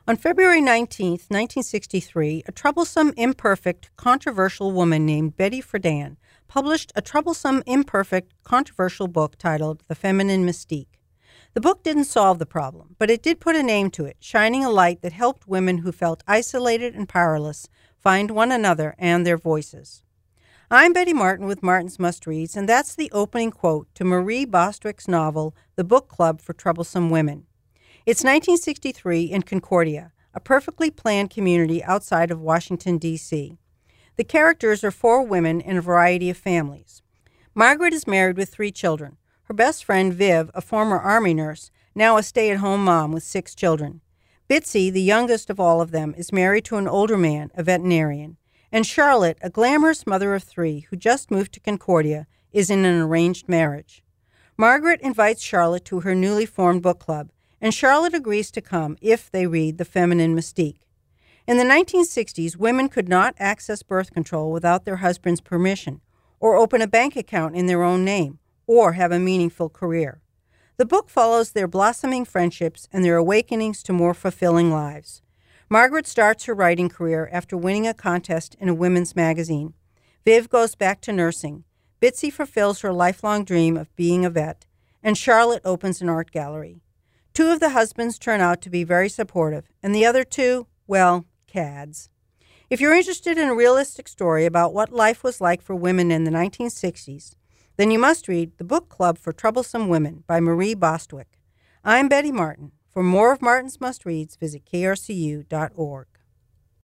On February 19, 1963, a troublesome, imperfect, controversial woman named Betty Friedan published a troublesome, imperfect, controversial book titled The Feminine Mystique. The book didn't solve the problem, but it did put a name to it, shining a light that helped women who felt isolated and powerless find one another and their voices. I'm Betty Martin with Martin's Must Reads, and that's the opening quote to Marie Bostwick's novel, The Book Club for Troublesome Women. It's 1963 in Concordia, a perfectly planned community outside of Washington, D.C. The characters are 4 women in a variety of families. Margaret is married with 3 children. Her best friend, Viv, a former Army nurse, now a stay-at-home mom with 6 children. Bitsy, the youngest of all of them, is married to an older man, a veterinarian. And Charlotte, a glamorous mother of 3 who just moved to Concordia, is in an arranged marriage. Margaret invites Charlotte to her newly formed book club, and Charlotte agrees to come if they read The Feminine Mystique. In the 1960s, women could not access birth control without their husband's permission, or open a bank account in their own name, or have a meaningful career. The book follows their blossoming friendships and their awakenings to more fulfilling lives. Margaret starts her writing career after winning a contest in a women's magazine. Viv goes back to nursing. Bitsy fulfills her lifelong dream of being a vet, and Charlotte opens an art gallery. 2 of the husbands turn out to be very supportive, and the other 2, well, cads. If you're interested in a realistic story about what life was like for women in the 1960s, then you must read The Book Club for Troublesome Women by Marie Bostwick. I'm Betty Martin. For more of Martin's Must Reads, visit krcu.org.